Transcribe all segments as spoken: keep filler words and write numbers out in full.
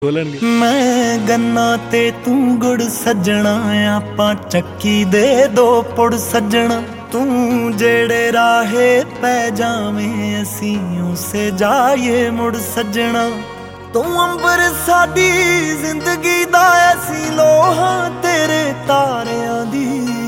ਬੋਲਣਗੇ। ਮੈਂ ਗੰਨਾ ਤੇ ਤੂੰ ਗੁੜ ਸੱਜਣਾ, ਆਪਾਂ ਚੱਕੀ ਦੇ ਦੋ ਪੁੜ ਸੱਜਣਾ। ਤੂੰ ਜਿਹੜੇ ਰਾਹੇ ਪੈ ਜਾਵੇਂ, ਅਸੀਂ ਉਸੇ ਜਾਈਏ ਮੁੜ ਸੱਜਣਾ। ਤੂੰ ਅੰਬਰ ਸਾਡੀ ਜ਼ਿੰਦਗੀ ਦਾ, ਐਸੀ ਲੋਹਾਂ ਤੇਰੇ ਤਾਰਿਆਂ ਦੀ।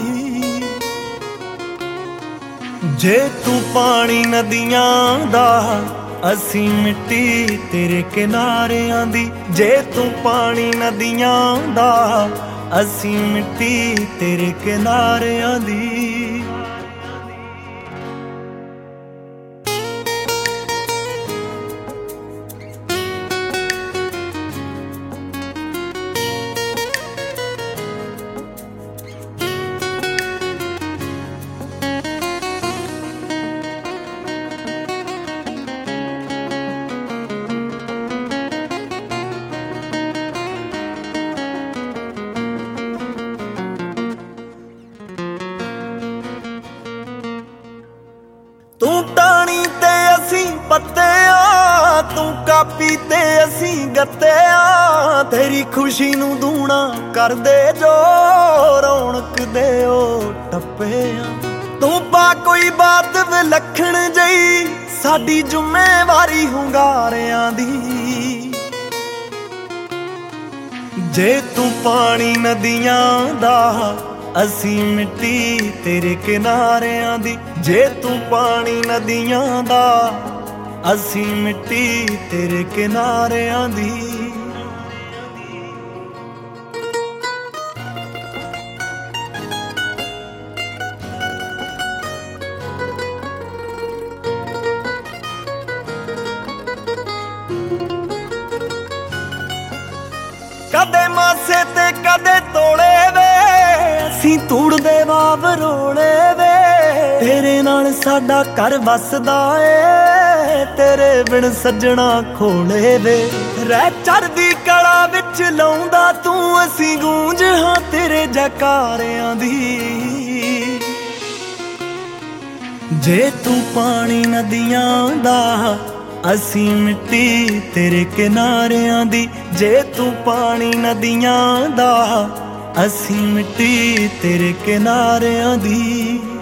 ਜੇ ਤੂੰ ਪਾਣੀ ਨਦੀਆਂ ਦਾ, ਅਸੀਂ ਮਿੱਟੀ ਤੇਰੇ ਕਿਨਾਰਿਆਂ ਦੀ। ਜੇ ਤੂੰ ਪਾਣੀ ਨਦੀਆਂ ਦਾ, ਅਸੀਂ ਮਿੱਟੀ ਤੇਰੇ ਕਿਨਾਰਿਆਂ ਦੀ। ਤੂੰ ਟਾਣੀ ਤੇ ਅਸੀਂ ਪੱਤੇ ਆ, ਤੂੰ ਕਾਪੀ ਤੇ ਅਸੀਂ ਗੱਤੇ ਆ। ਤੇਰੀ ਖੁਸ਼ੀ ਨੂੰ ਦੂਣਾ ਕਰਦੇ ਜੋ, ਰੌਣਕ ਦੇ ਉਹ ਟੱਪੇ ਆ। ਤੂੰ ਪਾ ਕੋਈ ਬਾਤ ਵਿਲੱਖਣ ਜਈ, ਸਾਡੀ ਜ਼ਿੰਮੇਵਾਰੀ ਹੁੰਗਾਰਿਆਂ ਦੀ। ਜੇ ਤੂੰ ਪਾਣੀ ਨਦੀਆਂ ਦਾ, ਅਸੀਂ ਮਿੱਟੀ ਤੇਰੇ ਕਿਨਾਰਿਆਂ ਦੀ। ਜੇ ਤੂੰ ਪਾਣੀ ਨਦੀਆਂ ਦਾ, ਅਸੀਂ ਮਿੱਟੀ ਤੇਰੇ ਕਿਨਾਰਿਆਂ ਦੀ। ਕਦੇ ਮਾਸੇ ਤੇ ਕਦੇ ਤੋੜੇ ਵੇ, ਅਸੀਂ ਤੂੜਦੇ ਵਾਵਰੋਲੇ ਵੇ। ਤੇਰੇ ਨਾਲ ਸਾਡਾ ਘਰ ਵਸਦਾ ਏ, ਤੇਰੇ ਬਿਨ ਸੱਜਣਾ ਖੋਲੇ ਵੇ। ਰਹਿ ਚੜ੍ਹਦੀ ਕਲਾ ਵਿੱਚ ਲਾਉਂਦਾ ਤੂੰ, ਅਸੀਂ ਗੂੰਜ ਹਾਂ ਤੇਰੇ ਜੈਕਾਰਿਆਂ ਦੀ। ਜੇ ਤੂੰ ਪਾਣੀ ਨਦੀਆਂ ਦਾ, ਅਸੀਂ ਮਿੱਟੀ ਤੇਰੇ ਕਿਨਾਰਿਆਂ ਦੀ। ਜੇ ਤੂੰ ਪਾਣੀ ਨਦੀਆਂ ਦਾ, ਅਸੀਂ ਮਿੱਟੀ ਤੇਰੇ ਕਿਨਾਰਿਆਂ ਦੀ।